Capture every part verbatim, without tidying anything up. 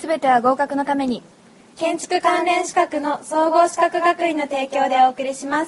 べては合格のために。 建築関連資格の総合資格学院の提供でお送りします。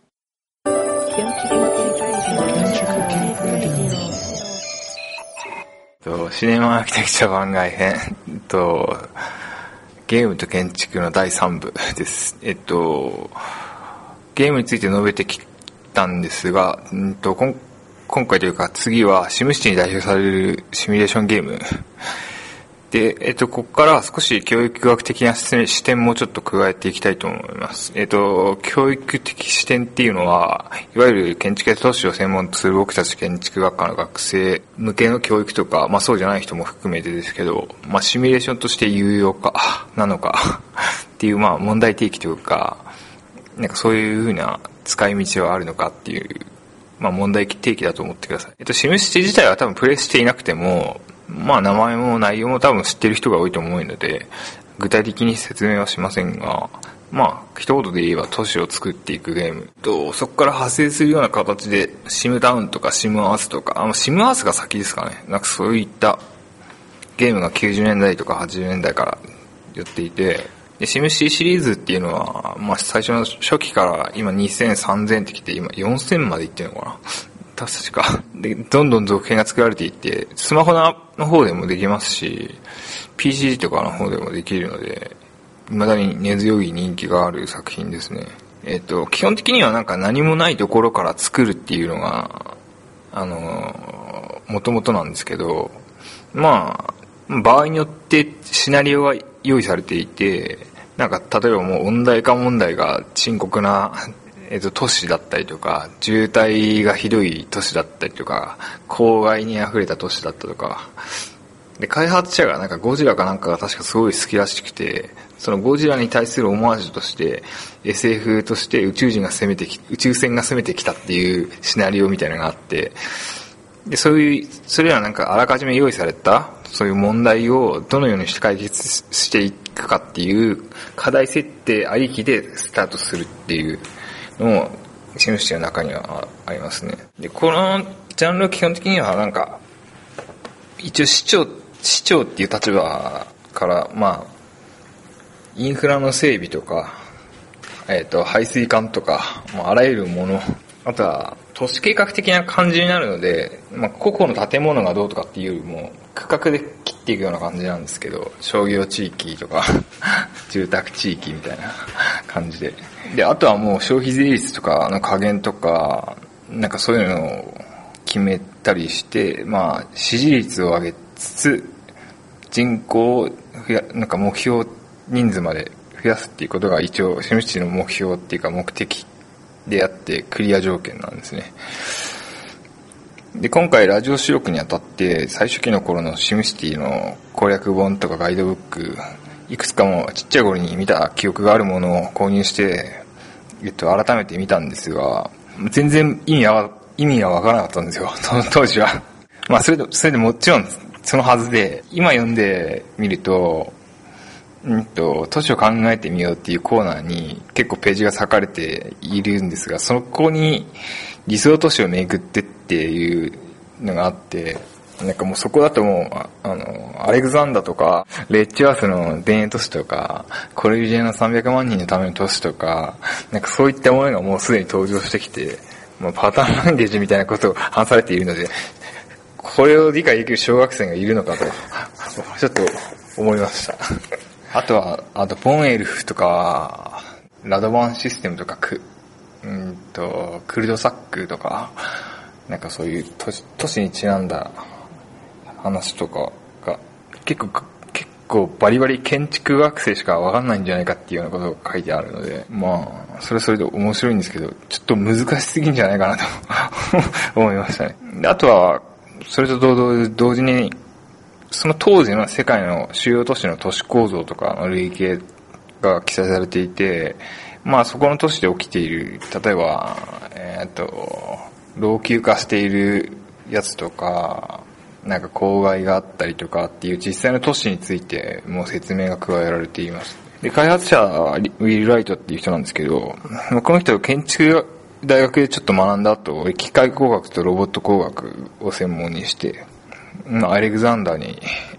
シネマアーキテクチャ番外編とゲームと建築のだいさん部です。えっとゲームについて述べてきたんですが、うんと今今回というか次はシムシティに代表されるシミュレーションゲームで、えっと、ここから少し教育学的な視点もちょっと加えていきたいと思います。えっと、教育的視点っていうのは、いわゆる建築や都市を専門とする僕たち建築学科の学生向けの教育とか、まあそうじゃない人も含めてですけど、まあシミュレーションとして有用か、なのかっていう、まあ問題提起というか、なんかそういうふうな使い道はあるのかっていう、まあ問題提起だと思ってください。えっと、シムシティ自体は多分プレイしていなくても、まあ名前も内容も多分知ってる人が多いと思うので具体的に説明はしませんが、まあ一言で言えば都市を作っていくゲームと、そこから派生するような形でシムダウンとかシムアースとか、あのシムアースが先ですかね、なんかそういったゲームがきゅうじゅうねんだいとかはちじゅうねんだいからやっていて、でシムシティシリーズっていうのは、まあ最初の初期から今にせん、さんぜんってきて今よんせんまでいってるのかな、確かでどんどん続編が作られていって、スマホの方でもできますし ピーシー とかの方でもできるので、未だに根強い人気がある作品ですね。えっと基本的にはなんか何もないところから作るっていうのがあの元々なんですけど、まあ場合によってシナリオが用意されていて、なんか例えばもう温暖化問題が深刻なえっと、都市だったりとか、渋滞がひどい都市だったりとか、公害に溢れた都市だったとか、で、開発者がなんかゴジラかなんかが確かすごい好きらしくて、そのゴジラに対するオマージュとして、エスエフ として宇宙人が攻めてき、宇宙船が攻めてきたっていうシナリオみたいなのがあって、で、そういう、それはなんかあらかじめ用意された、そういう問題をどのようにして解決していくかっていう課題設定ありきでスタートするっていう、のシムシティの中にはありますね。で、このジャンルは基本的にはなんか一応市長市長っていう立場からまあインフラの整備とか、えっと排水管とか、まあ、あらゆるもの、あとは都市計画的な感じになるので、まあ個々の建物がどうとかっていうよりも区画で切っていくような感じなんですけど、商業地域とか住宅地域みたいな感じで。で、あとはもう消費税率とかの加減とか、なんかそういうのを決めたりして、まあ支持率を上げつつ、人口を増や、なんか目標人数まで増やすっていうことが一応シムシティの目標っていうか目的であってクリア条件なんですね。で、今回ラジオ収録にあたって最初期の頃のシムシティの攻略本とかガイドブック、いくつかもちっちゃい頃に見た記憶があるものを購入して、えっと、改めて見たんですが、全然意味は、意味がわからなかったんですよ、その当時は。まあ、それで、それでもちろんそのはずで、今読んでみると、うんと、都市を考えてみようっていうコーナーに結構ページが割かれているんですが、そこに理想都市を巡ってっていうのがあって、なんかもうそこだともう、あの、アレクザンダとか、レッチワースの田園都市とか、コルビュジエのさんびゃくまんにんのための都市とか、なんかそういったものがもうすでに登場してきて、もうパターンランゲージみたいなことを話されているので、これを理解できる小学生がいるのかと、ちょっと思いました。あとは、あと、ポンエルフとか、ラドバンシステムとか、ク、うんと、クルドサックとか、なんかそういう都市、都市にちなんだ話とかが結構結構バリバリ建築学生しかわかんないんじゃないかっていうようなことが書いてあるので、まあそれはそれで面白いんですけど、ちょっと難しすぎんじゃないかなと思いましたね。で、あとはそれと同同同時にその当時の世界の主要都市の都市構造とかの類型が記載されていて、まあそこの都市で起きている、例えばえー、っと老朽化しているやつとか、なんか公害があったりとかっていう実際の都市についてもう説明が加えられています。で、開発者はウィル・ライトっていう人なんですけど、この人は建築大学でちょっと学んだ後、機械工学とロボット工学を専門にして、アレクザンダーに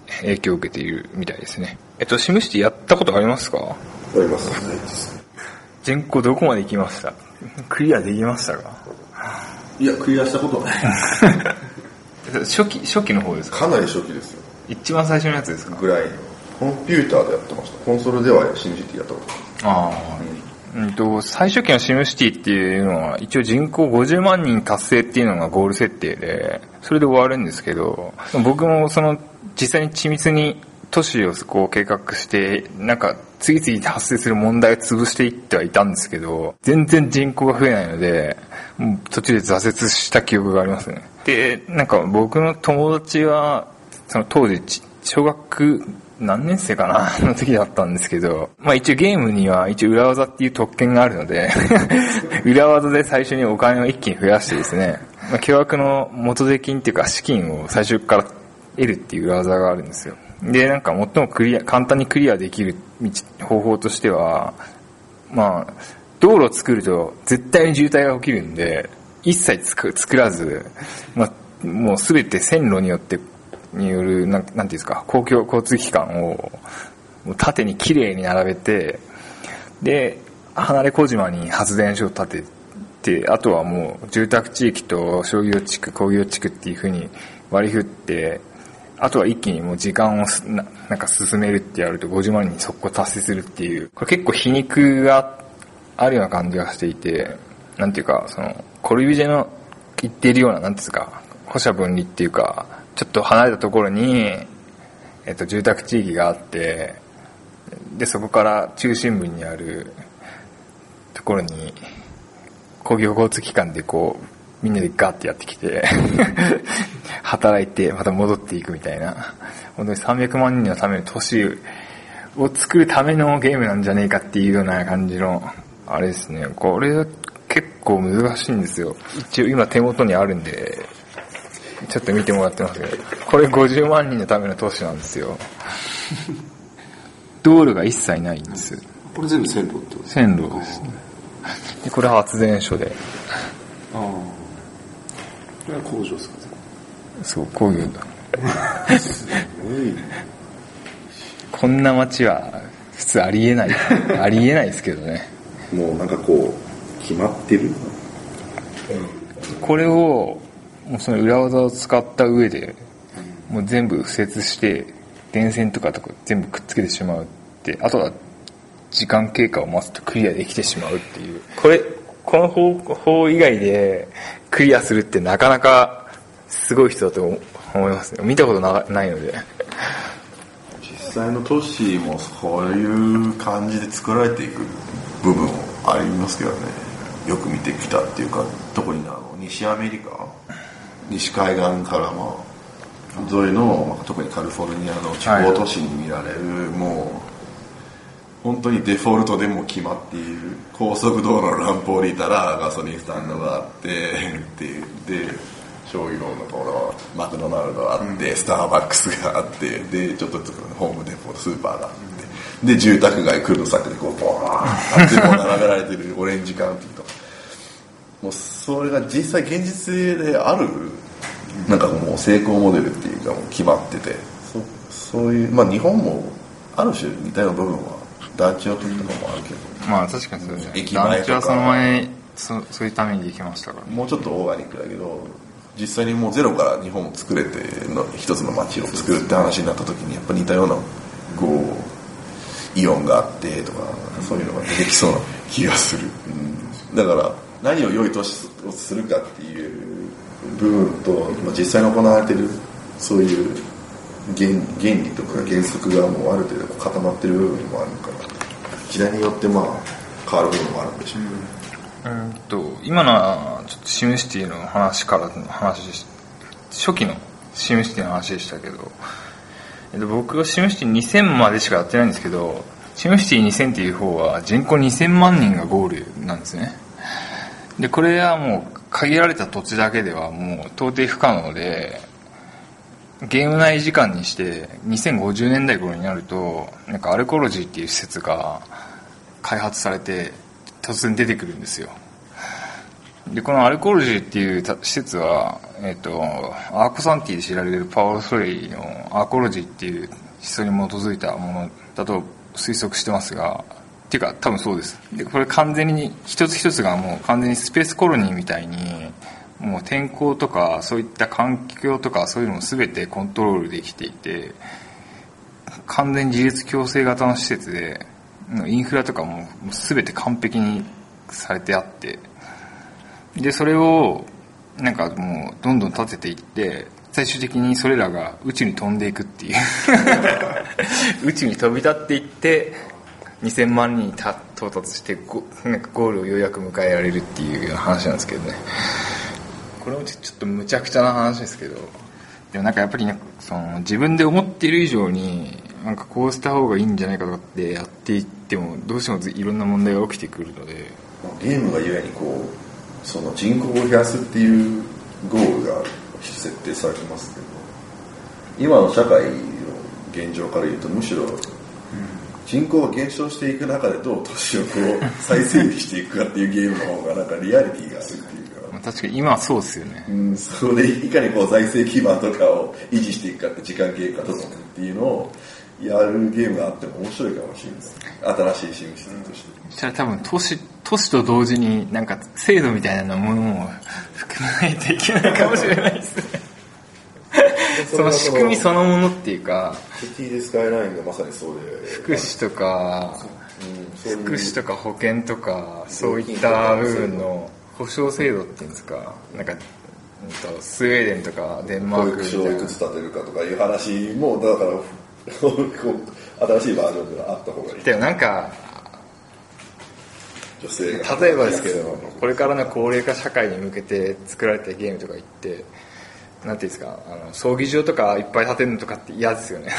影響を受けているみたいですね。えっとシムシティやったことありますか？ あります。ないです。 人口どこまで行きました？クリアできましたか？ いや、クリアしたことはない。 初期初期の方ですか？ かなり初期ですよ。 一番最初のやつですか？ ぐらい。コンピューターでやってました。コンソールではシムシティやったこと。 ああ、うん、うんと最初期のシムシティっていうのは一応人口ごじゅうまんにん達成っていうのがゴール設定で、それで終わるんですけど、僕もその実際に緻密に都市をこう計画してなんか次々に発生する問題を潰していってはいたんですけど、全然人口が増えないのでもう途中で挫折した記憶がありますね。でなんか僕の友達はその当時小学何年生かなの時だったんですけど、まあ一応ゲームには一応裏技っていう特権があるので裏技で最初にお金を一気に増やしてですね、まあ、巨額の元手金っていうか資金を最初から得るっていう裏技があるんですよ。でなんか最もクリア簡単にクリアできる道方法としては、まあ道路を作ると絶対に渋滞が起きるんで一切作らず、まあ、もうすべて線路によってによるなん、なんていうんですか、公共交通機関を縦に綺麗に並べて、で離れ小島に発電所を建てて、あとはもう住宅地域と商業地区工業地区っていう風に割り振って、あとは一気にもう時間をななんか進めるってやるとごじゅうまんにん速攻達成するっていう、これ結構皮肉があるような感じがしていて、なんていうかそのコルビュジェの言っているようななんていうんですか、歩舎分離っていうか、ちょっと離れたところに、えっと、住宅地域があって、でそこから中心部にあるところに公共交通機関でこうみんなでガッてやってきて働いてまた戻っていくみたいな、本当にさんびゃくまんにんのための都市を作るためのゲームなんじゃねえかっていうような感じのあれですね。これ結構難しいんですよ。一応今手元にあるんでちょっと見てもらってますけど、これごじゅうまんにんのための都市なんですよ。道路が一切ないんです。 これ全部線路ってことですか？ 線路ですね。でこれは発電所で、 ああ、これは工場ですか？ そう工業だ。すごい。こんな街は普通ありえないありえないですけどね。 もうなんかこう決まってる。 これをもうその裏技を使った上でもう全部敷設して電線とかとか全部くっつけてしまうって、あとは時間経過を待つとクリアできてしまうっていう、これこの方法以外でクリアするってなかなかすごい人だと思いますね。見たことな、ないので。 実際の都市もそういう感じで作られていく部分ありますけどね。よく見てきたっていうか、特にあの西アメリカ西海岸からまあ沿いの特にカリフォルニアの地方都市に見られる、はい、もう本当にデフォルトでも決まっている高速道路のランプ降りたらガソリンスタンドがあってで商業のところマクドナルドがあって、うん、スターバックスがあってでちょっとずつホームデポスーパーがあってで住宅街クルドサックでこうボーンってもう並べられてるオレンジカウンティともうそれが実際現実であるなんかもう成功モデルっていうかもう決まってて そ, そういうまあ日本もある種似たような部分は団地の時とかもあるけど、 まあ確かにそうですね。 駅前とか団地はその前 そ, そういうためにできましたから、 もうちょっとオーガニックだけど実際にもうゼロから日本を作れての一つの街を作るって話になった時にやっぱ似たようなこうイオンがあってとかそういうのが出てきそうな気がする、うん、だから何を良い都市をするかっていう部分と、まあ、実際に行われているそういう 原, 原理とか原則がもうある程度固まっている部分もあるから時代によってまあ変わる部分もあるんでしょう、 うん、うんと今のはちょっとシムシティの話からの話でし初期のシムシティの話でしたけど、えっと、僕はシムシティにせんまでしかやってないんですけど、シムシティにせんっていう方は人口にせんまんにんがゴールなんですね。でこれはもう限られた土地だけではもう到底不可能で、ゲーム内時間にしてにせんごじゅうねんだい頃になるとなんかアルコロジーっていう施設が開発されて突然出てくるんですよ。 でこのアルコールジーっていう施設は、えっと、アーコサンティで知られるパワーソレイのアーコロジーっていう思想に基づいたものだと推測してますが、っていうか多分そうです。でこれ完全に一つ一つがもう完全にスペースコロニーみたいにもう天候とかそういった環境とかそういうのも全てコントロールできていて、完全自立共生型の施設でインフラとかも全て完璧にされてあって、でそれをなんかもうどんどん立てていって最終的にそれらが宇宙に飛んでいくっていう宇宙に飛び立っていってにせんまんにんに到達してゴなんかゴールをようやく迎えられるっていうような話なんですけどね。これもちょっとむちゃくちゃな話ですけど、でもなんかやっぱりなんかその自分で思っている以上になんかこうした方がいいんじゃないかとかってやっていってもどうしてもいろんな問題が起きてくるので、 ゲームがゆえにこうその人口を減らすっていうゴールが設定されてますけど、今の社会の現状から言うとむしろ人口が減少していく中でどう都市をこう再整備していくかっていうゲームの方がなんかリアリティがあるっていうか、 確かに今はそうですよね、 うん、それでいかにこう財政基盤とかを維持していくかって時間経過とかっていうのをやるゲームがあっても面白いかもしれないです。新しいシムシティとして。 そしたら多分都市都市と同時になんか制度みたいなものも含まないといけないかもしれないですねその仕組みそのものっていうか、 シティでスカイラインがまさにそうで、 福祉とか、うん、福祉とか保険とかそういった部分の保障制度っていうんですか、なんかスウェーデンとかデンマークみたいな保育所をいくつ建てるかとかいう話もだから新しいバージョンではあった方がいい。 でもなんか女性が例えばですけど、これからの高齢化社会に向けて作られたゲームとか言ってなんていうんですか、あの葬儀場とかいっぱい建てるのとかって嫌ですよね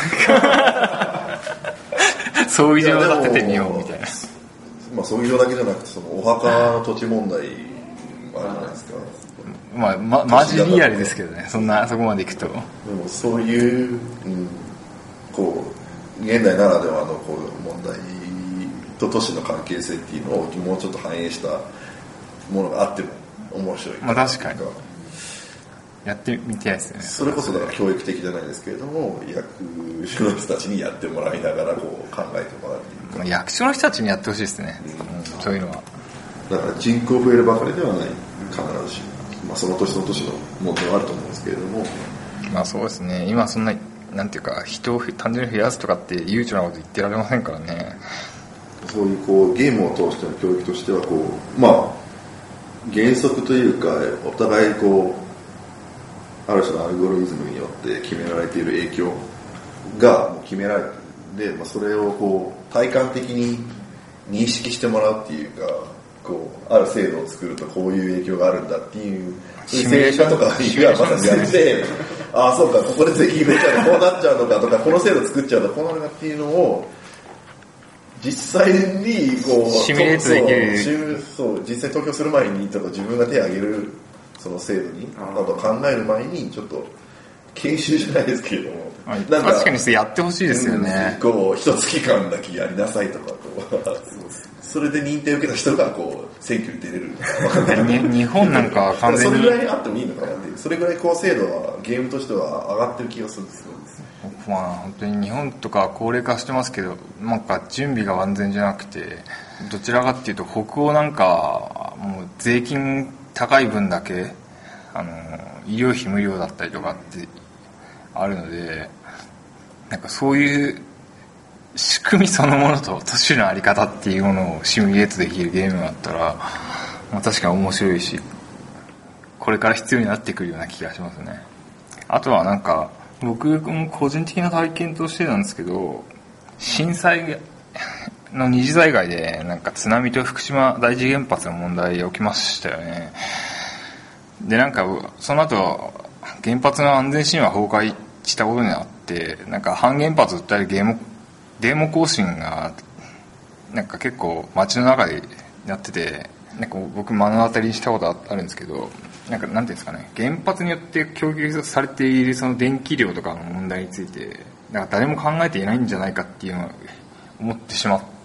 葬儀場を建ててみようみたいな。 まあ葬儀場だけじゃなくてそのお墓の土地問題もあるじゃないですか。 まあ、ま、マジリアルですけどね、そんなそこまでいくと。でもそういう、うん、こう現代ならではのこう問題と都市の関係性っていうのをもうちょっと反映したものがあっても面白い。 まあ確かにやってみたいですよね。 それこそだから教育的じゃないですけれども、役所の人たちにやってもらいながらこう考えてもらうっていうか、 まあ、役所の人たちにやってほしいですね、うん、そういうのは。 だから人口増えるばかりではない必ずしも、まあ、その年その年の問題はあると思うんですけれども、 まあそうですね、今そんななんていうか人を単純に増やすとかって悠長なこと言ってられませんからね。 そういうこうゲームを通しての教育としてはこう、まあ原則というかお互いこうある種のアルゴリズムによって決められている影響がもう決められているので、まあ、それをこう体感的に認識してもらうっていうか、こうある制度を作るとこういう影響があるんだっていうシミュレーションとかがまさにやってああそうかここで税金入れたらこうなっちゃうのかとかこの制度作っちゃうとこうなるかっていうのを実際にこうシミュレートできる、 そう実際投票する前にちょっと自分が手を挙げるその制度にあと考える前にちょっと研修じゃないですけれども、 はい、なんか確かにそれやってほしいですよね、 うん、こう一月間だけやりなさいとかこうそれで認定を受けた人がこう選挙に出れる日本なんか完全にそれぐらいあってもいいのかなっていう、それぐらいこう精度はゲームとしては上がってる気がするんですよ。 まあ本当に日本とか高齢化してますけど、なんか準備が万全じゃなくて、どちらかっていうと北欧なんかもう税金高い分だけあの医療費無料だったりとかってあるので、なんかそういう仕組みそのものと都市の在り方っていうものをシミュレートできるゲームがあったら、まあ、確かに面白いしこれから必要になってくるような気がしますね。あとはなんか僕も個人的な体験としてなんですけど、震災の二次災害でなんか津波と福島第一原発の問題起きましたよね。でなんかその後原発の安全神話崩壊したことになって、なんか反原発を訴えるデモデモ行進がなんか結構街の中でやってて、なんか僕目の当たりにしたことあるんですけど、なんかなんていうんですかね、原発によって供給されているその電気量とかの問題についてなんか誰も考えていないんじゃないかっていうのを思ってしまっ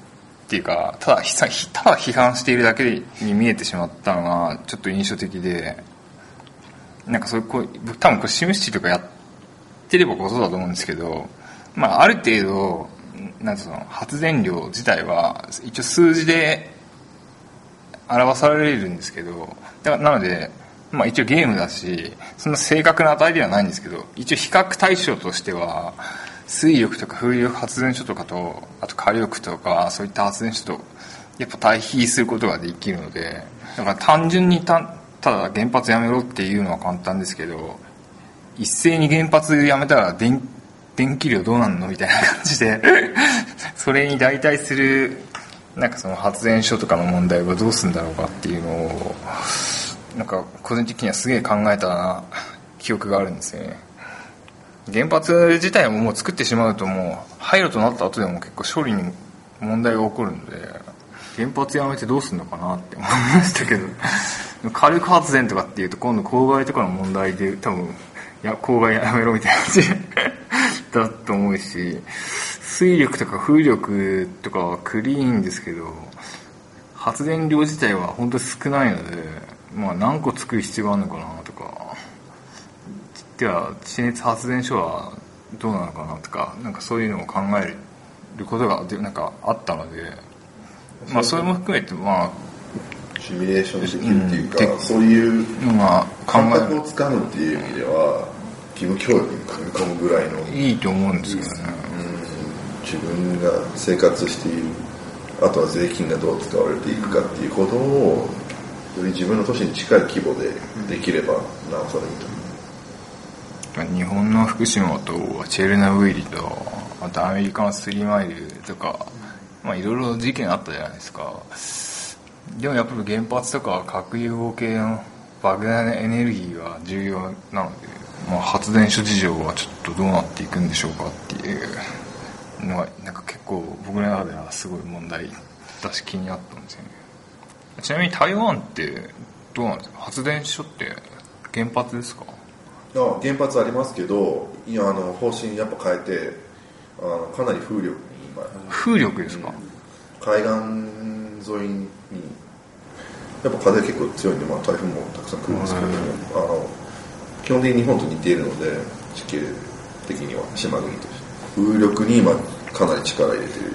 っていうかただただ批判しているだけに見えてしまったのがちょっと印象的で、なんかそういうこう多分これシムシティとかやってればこそだと思うんですけど、まあある程度なんていうの発電量自体は一応数字で表されるんですけど、だからなのでまあ一応ゲームだしそんな正確な値ではないんですけど、一応比較対象としては水力とか風力発電所とかとあと火力とかそういった発電所とやっぱ対比することができるので、だから単純にたただ原発やめろっていうのは簡単ですけど、一斉に原発やめたら電電気量どうなんのみたいな感じでそれに代替するなんかその発電所とかの問題はどうするんだろうかっていうのをなんか個人的にはすげえ考えた記憶があるんですよね。原発自体ももう作ってしまうともう廃炉となった後でも結構処理に問題が起こるので、原発やめてどうするのかなって思いましたけど火力発電とかっていうと今度公害とかの問題で多分いや公害やめろみたいな感じだと思うし、水力とか風力とかはクリーンですけど発電量自体は本当に少ないので、まあ何個作る必要があるのかなとか、では地熱発電所はどうなのかなとか、なんかそういうのを考えることがなんかあったので、まあそれも含めてまあシミュレーションできるっていうか、うん、そういう感覚をつかむっていう意味では義務教育に組み込むぐらいのいいと思うんですけどね、 うん、自分が生活している、あとは税金がどう使われていくかっていうことをより自分の都市に近い規模でできればなおさらいいと思う。 日本の福島とチェルノブイリとあとアメリカのスリーマイルとか、まあいろいろ事件あったじゃないですか。でもやっぱり原発とか核融合系の莫大なエネルギーが重要なので、まあ、発電所事情はちょっとどうなっていくんでしょうかっていうのがなんか結構僕の中ではすごい問題だし気になったんですよね。ちなみに台湾ってどうなんですか、発電所って原発ですか？ あ原発ありますけど、いやあの方針やっぱ変えてあのかなり風力に今風力ですか、うん、 海岸沿いにやっぱ風結構強いんで、まあ、台風もたくさん来るんですけど、あの基本的に日本と似ているので地形的には島国として風力に今かなり力入れています、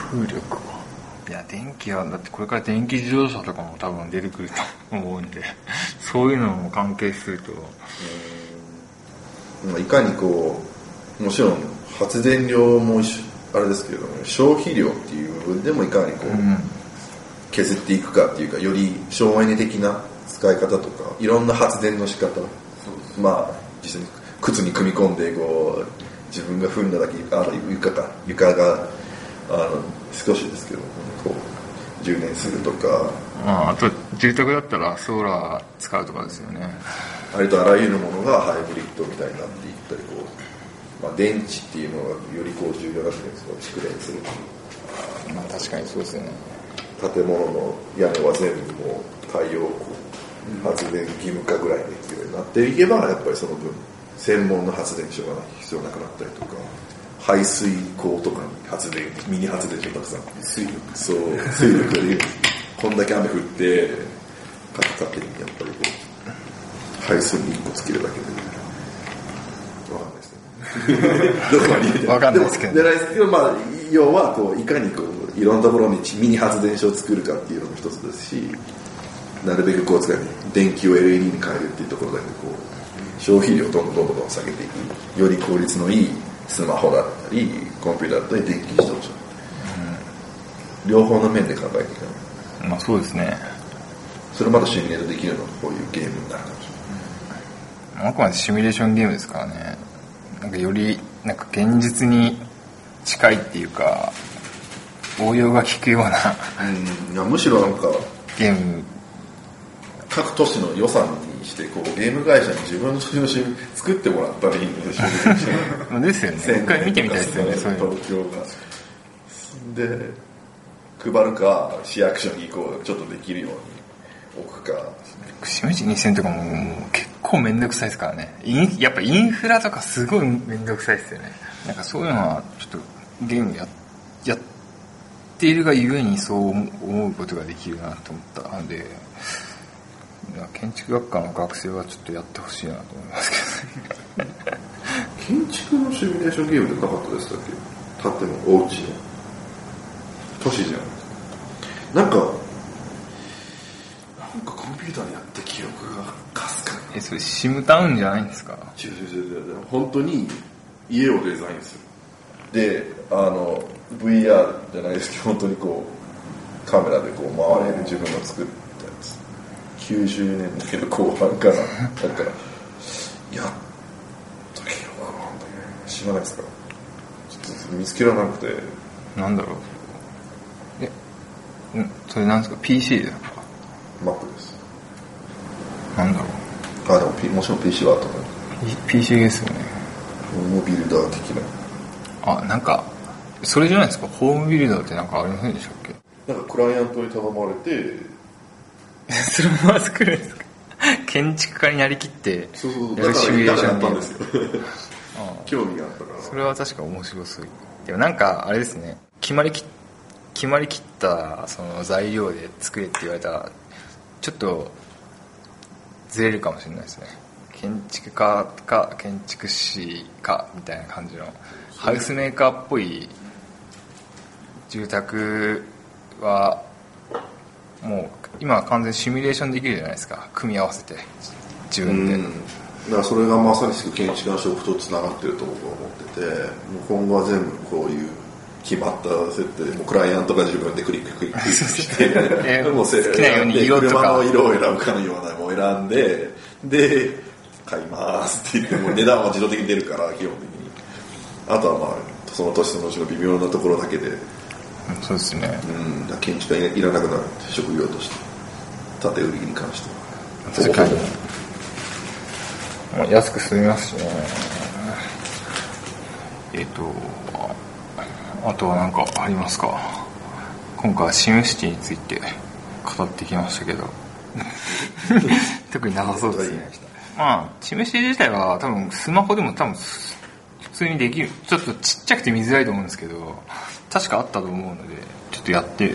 うん、風力いや電気はだってこれから電気自動車とかも多分出てくると思うんでそういうのも関係するとうんいかにこうもちろん発電量もあれですけれども消費量っていう部分でもいかにこう、うん削っていくかっていうか、より省エネ的な使い方とかいろんな発電の仕方、まあ実際に靴に組み込んでこう自分が踏んだだけあ床か床があの少しですけどこう充電するとか、 あ, あと住宅だったらソーラー使うとかですよね。 ありとあらゆるものがハイブリッドみたいになっていったりこう、まあ、電池っていうのがよりこう重要な点ですが蓄電する、 まあ確かにそうですよね。 建物の屋根は全部もう太陽光発電義務化ぐらいの勢いになっていけばやっぱりその分専門の発電所が必要なくなったりとか排水溝とかに発電ミニ発電所たくさん水力そう水力でこんだけ雨降って勝手にやっぱりこう排水にいっこつけるだけで分かんないですねどこまで分かんないですけど、ね、 でも、でもまあ要はこういかにこういろんなところにミニ発電所を作るかっていうのも一つですし、なるべくこう使い電気を エルイーディー に変えるっていうところだけこう消費量をどんどんどんどん下げていく、より効率のいいスマホだったりコンピューターだったり電気自動車、うん、両方の面で考えていかない。 まあそうですね。 それをまたシミュレートできるのがこういうゲームになるかもしれない。 あくまでシミュレーションゲームですからね。なんかよりなんか現実に近いっていうか応用が効くようなうんいやむしろなんかゲーム各都市の予算にしてこうゲーム会社に自分の所有作ってもらったらいいんでしょうねですよね。一回見てみたいですよね。そういう東京がで配るか市役所にこうちょっとできるように置くか。 しめじにせんとかももう結構めんどくさいですからね。インやっぱインフラとかすごいめんどくさいですよね。なんかそういうのはちょっとゲームややってっているがゆえにそう思うことができるなと思ったので、建築学科の学生はちょっとやってほしいなと思いますけどね建築のシミュレーションゲームってなかったでしたっけ？建物、お家の都市じゃん。なんかなんかコンピューターでやった記憶がかすかに。 え、それシムタウンじゃないんですか？ 違う違う違う違う、本当に家をデザインする。で、あの ブイアール じゃないですけど、本当にこうカメラでこう回れる自分の作ったやつ。きゅうじゅうねんだけど後半かな。だからやったけどな、なんだっけ、知らないですか？ちょっと見つけられなくて。 なんだろう。え、んそれなんですか？ ピーシー ですか？ マックです。 なんだろう。 あ、でも、P、もちろん ピーシー はあったね。 ピーシー ですよね。 ホームビルダー的な。 あ、なんかそれじゃないですか？ホームビルダーってなんかありませんでしたっけ？ なんかクライアントに頼まれてそれも作るんですか？建築家になりきってそうそうやるシミュレーションだからやったんですよああ、 興味があったから。 それは確か面白そう。でもなんかあれですね、決まりき決まりきったその材料で作れって言われたらちょっとずれるかもしれないですね。建築家か建築士かみたいな感じのハウスメーカーっぽい住宅はもう今は完全にシミュレーションできるじゃないですか、組み合わせて自分で。 うん、だからそれがまさに建築の職とつながってると僕は思ってて、もう今後は全部こういう決まった設定でもうクライアントが自分でクリッククリッククリックしてえー、 もう好きなように色とか車の色を選ぶかのようなものを選んで、で買いますって言ってもう値段は自動的に出るから基本的に、あとはまあその年その年の微妙なところだけで、 そうですね、 うん、だ建築家いらなくなる職業として建て売りに関しては確かに安く済みますしね。えっとあとは何かありますか？今回はシムシティについて語ってきましたけど特になさそうですね。まあシムシティ自体は多分スマホでも多分普通にできる、ちょっとちっちゃくて見づらいと思うんですけど確かあったと思うのでちょっとやって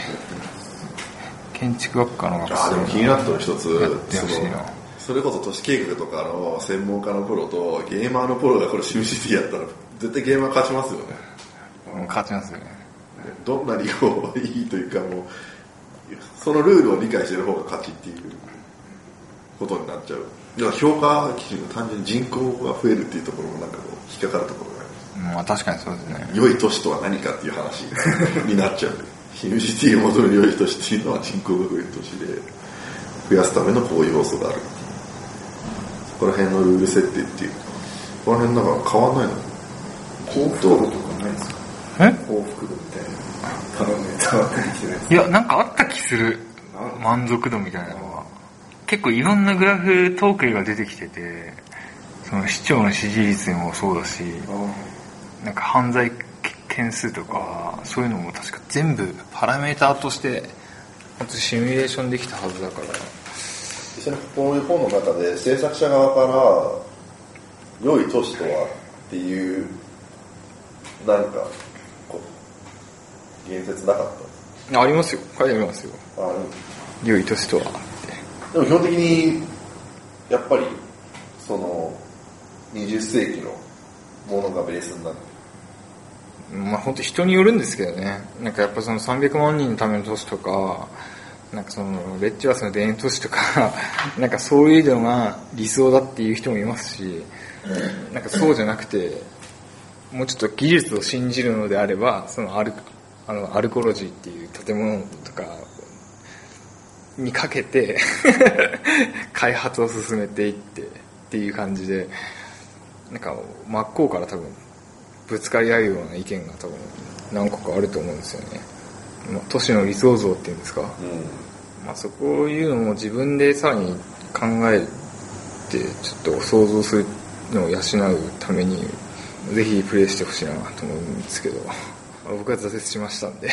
建築学科の学生あでも気になったの一つ、 やってほしいな。 それこそ都市計画とかの専門家のプロとゲーマーのプロがこれシムシティやったら絶対ゲーマー勝ちますよね。 勝ちますよね。 どんなにこういいというか、もうそのルールを理解してる方が勝ちっていうことになっちゃう。だから評価基準が単純に人口が増えるっていうところもなんかこう引っかかるところがあります。 まあ確かにそうですね。 良い都市とは何かっていう話になっちゃう。シムシティを求める良い都市っていうのは人口が増える都市で増やすためのこういう要素がある。そこら辺のルール設定っていうか、この辺だから変わんないの。 幸福度とかないですか？ え？ 幸福度みたいなパラメーター出てきてないですか？ いや、なんかあった気する。満足度みたいなのは結構いろんなグラフ統計が出てきてて、その市長の支持率もそうだし、なんか犯罪件数とかそういうのも確か全部パラメーターとしてシミュレーションできたはずだから。 実際にこういう本の中で制作者側から良い都市とはっていうなんかこう言説なかった？ ありますよ、書いてありますよ。 あ良い都市とはって。 でも基本的にやっぱりそのにじゅっ世紀のものがベースになる。 まあ本当人によるんですけどね。なんかやっぱそのさんびゃくまんにんのための都市とか、なんかそのレッチワースの田園都市とかなんかそういうのが理想だっていう人もいますし、なんかそうじゃなくてもうちょっと技術を信じるのであれば、そのアルあのアルコロジーっていう建物とかにかけて開発を進めていってっていう感じで、なんか真っ向から多分ぶつかり合うような意見が多分何個かあると思うんですよね。まあ、都市の理想像っていうんですか、うんまあ、そこをいうのも自分でさらに考えてちょっと想像するのを養うためにぜひプレイしてほしいなと思うんですけど、僕は挫折しましたんで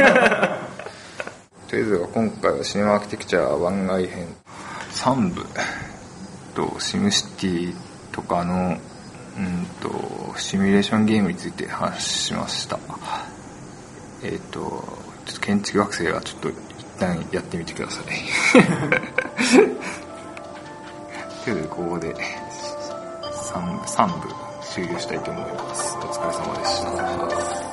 とりあえず今回はシネマアーキテクチャ番外編さん部とシムシティとかのうんとシミュレーションゲームについて話しました。えっと建築学生はちょっと一旦やってみてくださいということでここで 3, 3部終了したいと思います。お疲れ様でした。